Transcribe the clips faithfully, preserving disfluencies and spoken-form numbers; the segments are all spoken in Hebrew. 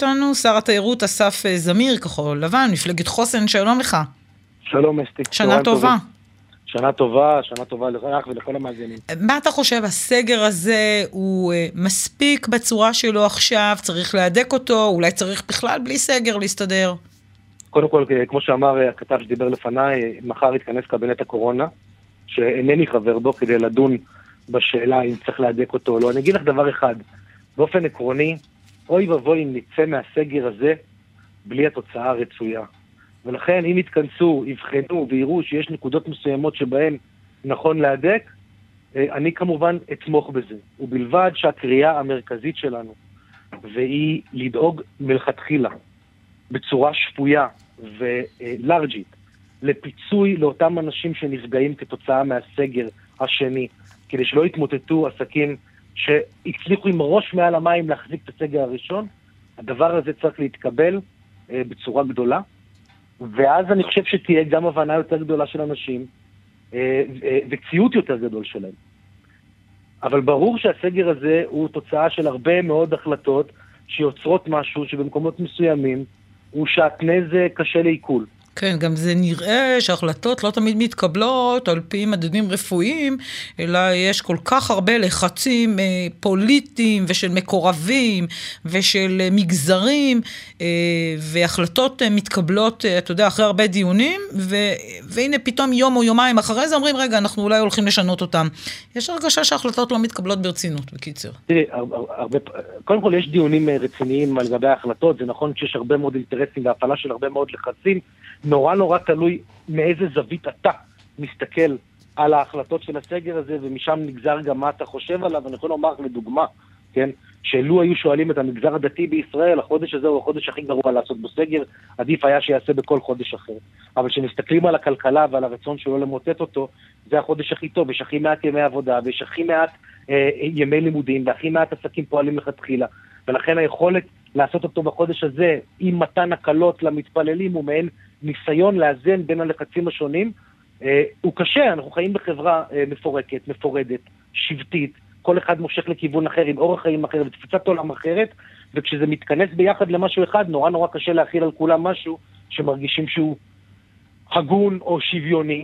איתנו שר התיירות אסף זמיר, כחול לבן, מפלגת חוסן, שלום לך. שלום אסתי. שנה טובה. שנה טובה, שנה טובה לך ולכל המאזינים. מה אתה חושב, הסגר הזה הוא מספיק בצורה שלו עכשיו, צריך להדק אותו, אולי צריך בכלל בלי סגר להסתדר? קודם כל, כמו שאמר הכתב שדיבר לפניי, מחר יתכנס קבינט הקורונה, שאינני חבר בו כדי לדון בשאלה אם צריך להדק אותו או לא. אני אגיד לך דבר אחד, באופן עקרוני, אוי ובוי אם נצא מהסגר הזה בלי התוצאה הרצויה. ולכן אם יתכנסו, יבחנו ויראו שיש נקודות מסוימות שבהן נכון להדק, אני כמובן אתמוך בזה. ובלבד שהקריאה המרכזית שלנו, והיא לדאוג מלכתחילה, בצורה שפויה ולארג'ית, לפיצוי לאותם אנשים שנפגעים כתוצאה מהסגר השני, כדי שלא יתמוטטו עסקים שהצליחו עם ראש מעל המים להחזיק את הסגר הראשון, הדבר הזה צריך להתקבל אה, בצורה גדולה, ואז אני חושב שתהיה גם הבנה יותר גדולה של אנשים, אה, אה, וציות יותר גדול שלהם. אבל ברור שהסגר הזה הוא תוצאה של הרבה מאוד החלטות שיוצרות משהו שבמקומות מסוימים הוא שעטנז קשה לעיכול. כן, גם זה נראה שההחלטות לא תמיד מתקבלות על פי מדדים רפואיים, אלא יש כל כך הרבה לחצים אה, פוליטיים ושל מקורבים ושל אה, מגזרים, אה, והחלטות אה, מתקבלות, אה, אתה יודע, אחרי הרבה דיונים, ו, והנה פתאום יום או יומיים אחרי זה אומרים, רגע, אנחנו אולי הולכים לשנות אותם. יש הרגשה שההחלטות לא מתקבלות ברצינות, בקיצר. תראי, הרבה, קודם כל יש דיונים רציניים על גבי ההחלטות, זה נכון שיש הרבה מאוד אינטרסים והפעלה של הרבה מאוד לחצים, נורא נורא תלוי מאיזה זווית אתה מסתכל על ההחלטות של הסגר הזה, ומשם נגזר גם מה אתה חושב עליו. אני יכול לומר לדוגמה, כן, שאלו היו שואלים את המגזר הדתי בישראל, החודש הזה הוא החודש הכי גרוע לעשות בסגר, עדיף היה שיעשה בכל חודש אחר. אבל כשמסתכלים על הכלכלה ועל הרצון שלו למוטט אותו, זה החודש הכי טוב, יש הכי מעט ימי עבודה, ויש הכי מעט אה, ימי לימודים, והכי מעט עסקים פועלים לכתחילה. ולכן היכולת לעשות אותו בחודש הזה, עם מתן הקלות למתפללים, הוא מעין ניסיון לאזן בין הלחצים השונים, אה, הוא קשה. אנחנו חיים בחברה אה, מפורקת, מפורדת, שבטית, כל אחד מושך לכיוון אחר, עם אורח חיים אחר ותפיסת עולם אחרת, וכשזה מתכנס ביחד למשהו אחד, נורא נורא קשה להכיל על כולם משהו שמרגישים שהוא הגון או שוויוני,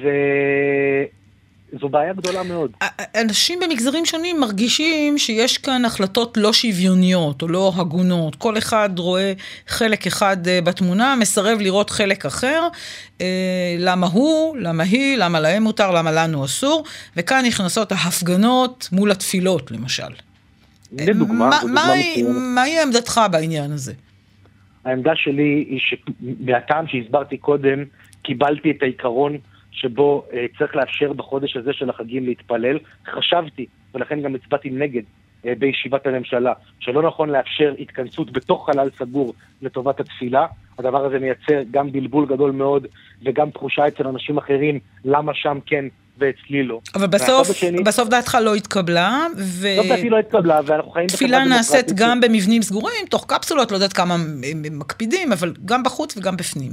וזו בעיה גדולה מאוד. אנשים במגזרים שונים מרגישים שיש כאן החלטות לא שוויוניות או לא הגונות. כל אחד רואה חלק אחד בתמונה, מסרב לראות חלק אחר. למה הוא, למה היא, למה להם מותר, למה לנו אסור. וכאן נכנסות ההפגנות מול התפילות, למשל. לדוגמה, מהי עמדתך בעניין הזה? העמדה שלי היא שמהטעם שהסברתי קודם, קיבלתי את העיקרון שבו uh, צריך לאפשר בחודש הזה של החגים להתפלל. חשבתי, ולכן גם הצבעתי נגד uh, בישיבת הממשלה, שלא נכון לאפשר התכנסות בתוך חלל סגור לטובת התפילה. הדבר הזה מייצר גם בלבול גדול מאוד, וגם תחושה אצל אנשים אחרים, למה שם כן ואצלי לא. אבל בסוף, השני, בסוף דעתך לא התקבלה, ו... בסוף דעתי לא התקבלה, ואנחנו חיים תפילה נעשית גם במבנים סגורים, תוך קפסולות, לא יודעת כמה מקפידים, אבל גם בחוץ וגם בפנים.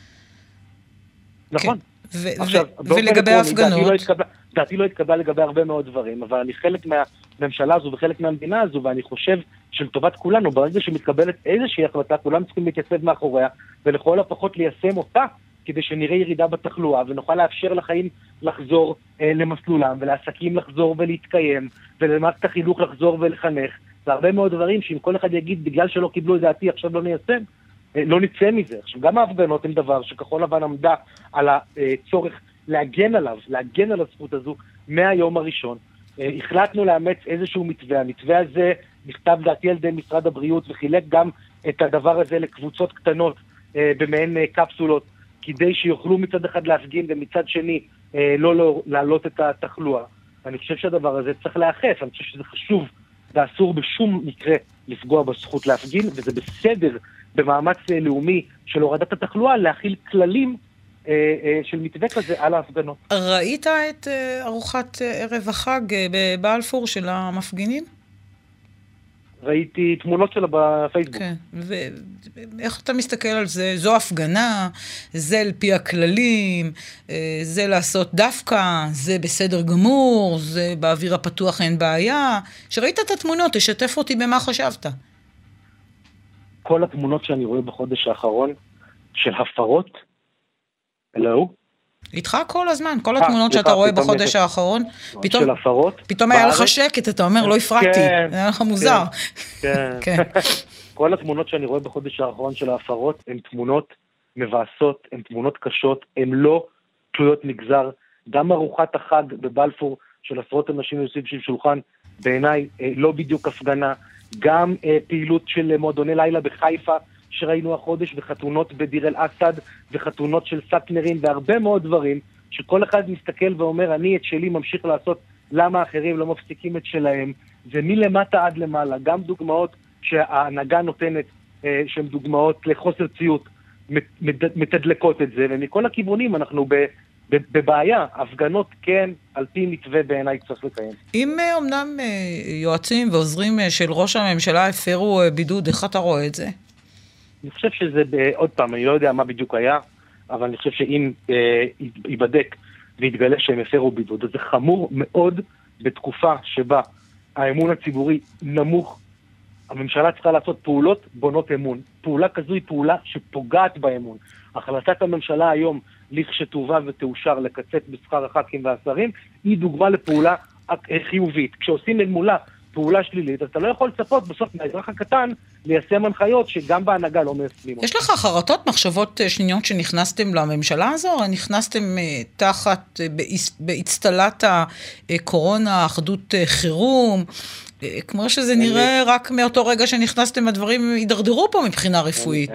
נכון. כן. ו- עכשיו, ו- ולגבי ההפגנות? דעתי לא התקבלה לגבי הרבה מאוד דברים, אבל אני חלק מהממשלה הזו וחלק מהמדינה הזו, ואני חושב שלטובת כולנו, ברגע שמתקבלת איזושהי החלטה, כולם צריכים להתייצב מאחוריה, ולכל הפחות ליישם אותה, כדי שנראה ירידה בתחלואה, ונוכל לאפשר לחיים לחזור אה, למסלולם, ולעסקים לחזור ולהתקיים, ולמערכת החינוך לחזור ולחנך. זה הרבה מאוד דברים שאם כל אחד יגיד, בגלל שלא קיבלו את דעתי, עכשיו לא ניישם, לא נצא מזה. עכשיו, גם ההפגנות הם דבר שכחול לבן עמדה על הצורך להגן עליו, להגן על הזכות הזו מהיום הראשון. החלטנו לאמץ איזשהו מתווה. המתווה הזה נכתב דעתי על ידי משרד הבריאות, וחילק גם את הדבר הזה לקבוצות קטנות במעין קפסולות, כדי שיוכלו מצד אחד להפגין ומצד שני לא, לא להעלות את התחלואה. אני חושב שהדבר הזה צריך לאכף, אני חושב שזה חשוב ואסור בשום מקרה לפגוע בזכות להפגין, וזה בסדר במאמץ לאומי של הורדת התחלואה, להכיל כללים אה, אה, של מתווה כזה על ההפגנות. ראית את אה, ארוחת אה, ערב החג אה, בבלפור של המפגינים? ראיתי תמונות שלה בפייסבוק. כן, ואיך אתה מסתכל על זה? זו הפגנה, זה על פי הכללים, אה, זה לעשות דווקא, זה בסדר גמור, זה באוויר הפתוח אין בעיה. שראית את התמונות, תשתף אותי במה חשבת. כל התמונות שאני רואה בחודש האחרון, של הפרות, אלו? איתך כל הזמן, כל התמונות שאתה רואה בחודש האחרון, של הפרות. פתאום היה לך שקט, אתה אומר, לא הפרעתי, זה היה לך מוזר. כן, כל התמונות שאני רואה בחודש האחרון של ההפרות, הן תמונות מבאסות, הן תמונות קשות, הן לא תלויות מגזר. גם ארוחת החג בבלפור של עשרות אנשים יושבים של שולחן, בעיניי לא בדיוק הפגנה, גם פעילות של מועדוני לילה בחיפה, שראינו החודש, וחתונות בדיר אל אסד, וחתונות של סאטמרים, והרבה מאוד דברים, שכל אחד מסתכל ואומר, אני את שלי ממשיך לעשות, למה האחרים לא מפסיקים את שלהם, ומלמטה עד למעלה, גם דוגמאות שההנהגה נותנת, שהן דוגמאות לחוסר ציות, מתדלקות את זה, ומכל הכיוונים אנחנו בבעיה, הפגנות כן, על פי מתווה בעיניי צריך לקיים. אם אמנם יועצים ועוזרים של ראש הממשלה הפרו בידוד, איך אתה רואה את זה? אני חושב שזה, עוד פעם, אני לא יודע מה בדיוק היה, אבל אני חושב שאם אה, ייבדק ויתגלה שהם הפרו בידוד, אז זה חמור מאוד בתקופה שבה האמון הציבורי נמוך, הממשלה צריכה לעשות פעולות בונות אמון. פעולה כזו היא פעולה שפוגעת באמון. החלטת הממשלה היום, לכשתובא ותאושר לקצץ בשכר הח"כים והשרים, היא דוגמה לפעולה חיובית. כשעושים אל מולה פעולה שלילית, אז אתה לא יכול לצפות בסוף מהאזרח הקטן ליישם הנחיות שגם בהנהגה לא מיישמים. יש לך חרטות, מחשבות שניות שנכנסתם לממשלה הזו? נכנסתם תחת, באצטלת הקורונה, אחדות חירום, כמו שזה נראה רק מאותו רגע שנכנסתם, הדברים יידרדרו פה מבחינה רפואית.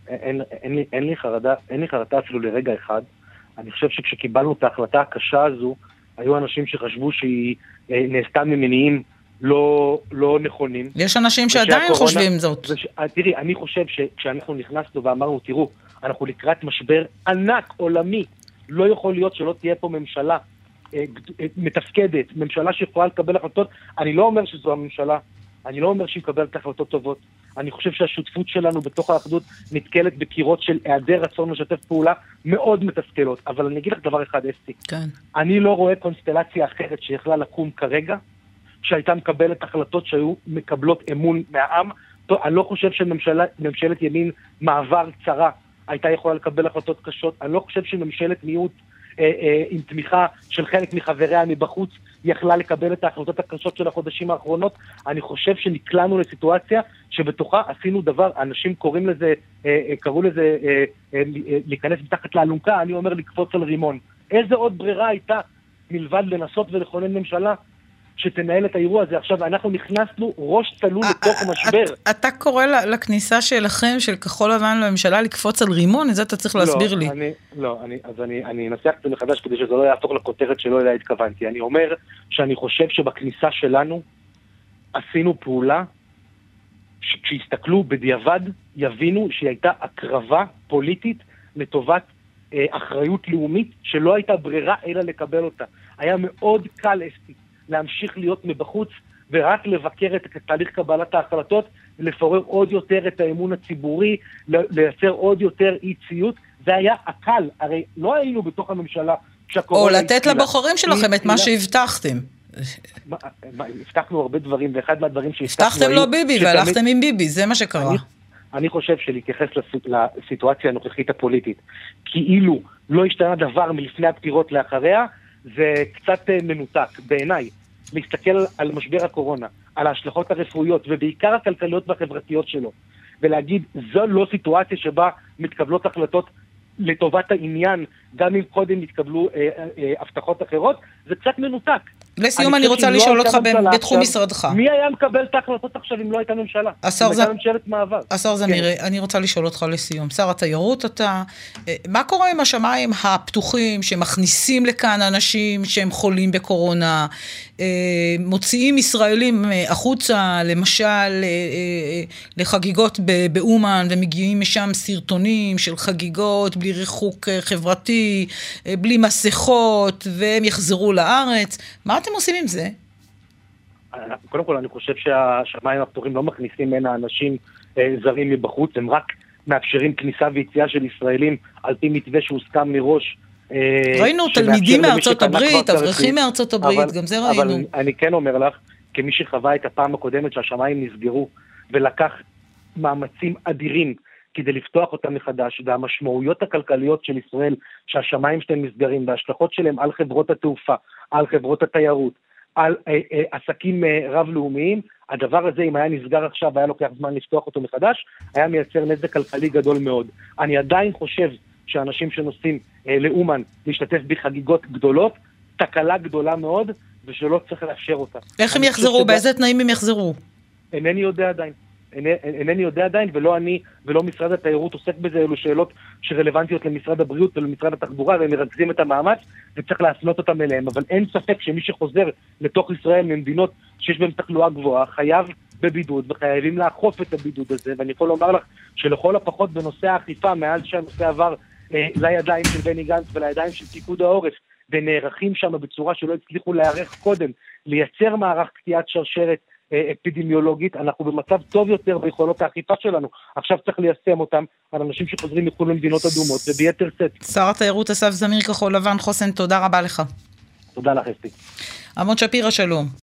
אין לי חרדה, אין לי חרטה אפילו לרגע אחד. אני חושב שכשקיבלנו את ההחלטה הקשה הזו, היו אנשים שחשבו שהיא נעשתה ממניעים לא, לא נכונים. יש אנשים שעדיין הקורונה, חושבים זאת. וש, תראי, אני חושב שכשאנחנו נכנסנו ואמרנו, תראו, אנחנו לקראת משבר ענק עולמי, לא יכול להיות שלא תהיה פה ממשלה אה, מתפקדת, ממשלה שיכולה לקבל החלטות. אני לא אומר שזו הממשלה, אני לא אומר שהיא מקבלת החלטות טובות. אני חושב שהשותפות שלנו בתוך האחדות נתקלת בקירות של היעדר רצון לשתף פעולה מאוד מתסכלות. אבל אני אגיד לך דבר אחד, אסתי. כן. אני לא רואה קונסטלציה אחרת שיכלה לקום כרגע, שהייתה מקבלת החלטות שהיו מקבלות אמון מהעם. אני לא חושב שממשלת ימין מעבר צרה הייתה יכולה לקבל החלטות קשות. אני לא חושב שממשלת מיעוט אה, אה, עם תמיכה של חלק מחבריה מבחוץ יכלה לקבל את ההחלטות הקשות של החודשים האחרונות. אני חושב שנקלענו לסיטואציה שבתוכה עשינו דבר, אנשים קוראים לזה, אה, אה, קראו לזה אה, אה, אה, להיכנס מתחת לאלונקה, אני אומר לקפוץ על רימון. איזה עוד ברירה הייתה מלבד לנסות ולכונן ממשלה שתנהל את האירוע הזה? עכשיו אנחנו נכנסנו ראש צלול לתוך משבר. אתה קורא לכניסה שלכם, של כחול לבן לממשלה, לקפוץ על רימון? את זה אתה צריך להסביר לי. לא, אז אני אנסח את זה מחדש כדי שזה לא יהפוך לכותרת שלא אליה התכוונתי. אני אומר שאני חושב שבכניסה שלנו עשינו פעולה שכשיסתכלו בדיעבד יבינו שהיא הייתה הקרבה פוליטית לטובת אחריות לאומית שלא הייתה ברירה אלא לקבל אותה. היה מאוד קל אסתי להמשיך להיות מבחוץ ורק לבקר את תהליך קבלת ההחלטות, לפורר עוד יותר את האמון הציבורי, לייצר עוד יותר אי ציות. זה היה הקל, הרי לא היינו בתוך הממשלה או לתת לבוחרים שלכם את מה שהבטחתם. הבטחנו הרבה דברים, ואחד מהדברים שהבטחנו... הבטחתם לו ביבי והלכתם עם ביבי, זה מה שקרה. אני חושב שלהתייחס לסיטואציה הנוכחית הפוליטית, כאילו לא השתנה דבר מלפני הבחירות לאחריה, זה קצת מנותק בעיניי. להסתכל על משבר הקורונה, על ההשלכות הרפואיות, ובעיקר הכלכליות והחברתיות שלו, ולהגיד, זו לא סיטואציה שבה מתקבלות החלטות לטובת העניין, גם אם קודם מתקבלו אה, אה, הבטחות אחרות, זה קצת מנותק. לסיום אני רוצה לשאול אותך בתחום משרדך. מי היה מקבל את ההחלטות עכשיו אם לא הייתה ממשלה? הייתה ממשלת מעבר. השר זמיר, אני רוצה לשאול אותך לסיום. שר התיירות אתה, מה קורה עם השמיים הפתוחים שמכניסים לכאן אנשים שהם חולים בקורונה, מוציאים ישראלים החוצה, למשל לחגיגות באומן, ומגיעים משם סרטונים של חגיגות בלי ריחוק חברתי, בלי מסכות, והם יחזרו לארץ. מה אתם עושים עם זה? קודם כל, אני חושב שהשמיים הפתוחים לא מכניסים הנה אנשים אה, זרים מבחוץ, הם רק מאפשרים כניסה ויציאה של ישראלים על פי מתווה שהוסכם מראש. אה, ראינו תלמידים מארצות הברית, אברכים מארצות הברית, אבל, גם זה ראינו. אבל אני כן אומר לך, כמי שחווה את הפעם הקודמת שהשמיים נסגרו, ולקח מאמצים אדירים כדי לפתוח אותם מחדש, והמשמעויות הכלכליות של ישראל, שהשמיים שלהם נסגרים, וההשלכות שלהם על חברות התעופה, על חברות התיירות, על אה, אה, עסקים אה, רב-לאומיים, הדבר הזה, אם היה נסגר עכשיו, היה לוקח זמן לפתוח אותו מחדש, היה מייצר נזק כלכלי גדול מאוד. אני עדיין חושב שאנשים שנוסעים אה, לאומן להשתתף בחגיגות גדולות, תקלה גדולה מאוד, ושלא צריך לאפשר אותה. איך הם יחזרו? באיזה תנאים הם יחזרו? אינני יודע עדיין. אינני יודע עדיין, ולא אני ולא משרד התיירות עוסק בזה, אלו שאלות שרלוונטיות למשרד הבריאות ולמשרד התחבורה, והם מרכזים את המאמץ, וצריך להפנות אותם אליהם. אבל אין ספק שמי שחוזר לתוך ישראל ממדינות שיש בהם תחלואה גבוהה, חייב בבידוד, וחייבים לאכוף את הבידוד הזה, ואני יכול לומר לך שלכל הפחות בנושא האכיפה, מאז שהנושא עבר אה, לידיים של בני גנץ ולידיים של פיקוד העורף, ונערכים שם בצורה שלא הצליחו להיערך קודם, לייצר מערך קטיעת שרשרת אפידמיולוגית, אנחנו במצב טוב יותר ביכולות האכיפה שלנו. עכשיו צריך ליישם אותם על אנשים שחוזרים מחו"ל למדינות אדומות, וביתר שאת. שר התיירות אסף זמיר, כחול לבן, חוסן, תודה רבה לך. תודה לך, אסתי. עמוד שפירא, שלום.